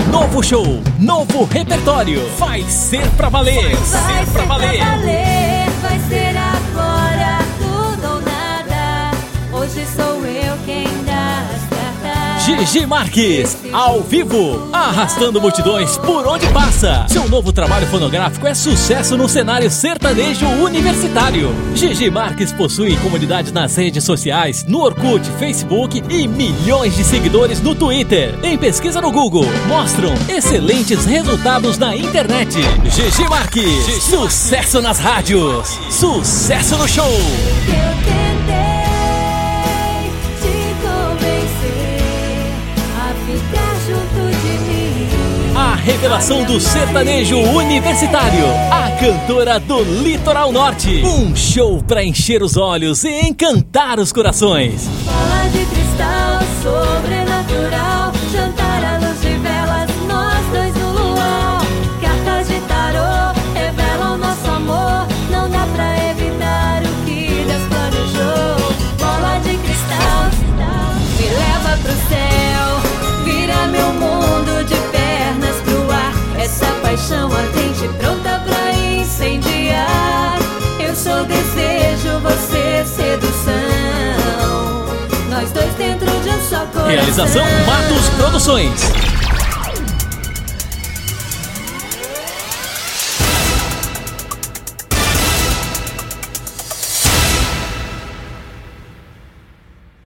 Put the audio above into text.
Novo show, novo repertório. Vai ser pra valer. Vai ser pra valer. Vai ser agora, tudo ou nada. Hoje sou eu quem dá as cartas. Gigi Marques, ao vivo, arrastando multidões por onde passa. Seu novo trabalho fonográfico é sucesso no cenário sertanejo universitário. Gigi Marques possui comunidade nas redes sociais, no Orkut, Facebook e milhões de seguidores no Twitter. Em pesquisa no Google, mostram excelentes resultados na internet. Gigi Marques, sucesso nas rádios, sucesso no show. A revelação do sertanejo universitário, a cantora do Litoral Norte. Um show pra encher os olhos e encantar os corações. Bola de cristal, sobrenatural, jantar à luz de velas, nós dois no luau. Cartas de tarô revelam nosso amor, não dá pra evitar o que Deus planejou. Bola de cristal, me leva pro céu, vira meu mundo de pernas pro ar. Essa paixão ardente pronta pra incendiar. Eu sou desejo, você sedução. Nós dois dentro de um só coração. Realização Matos Produções.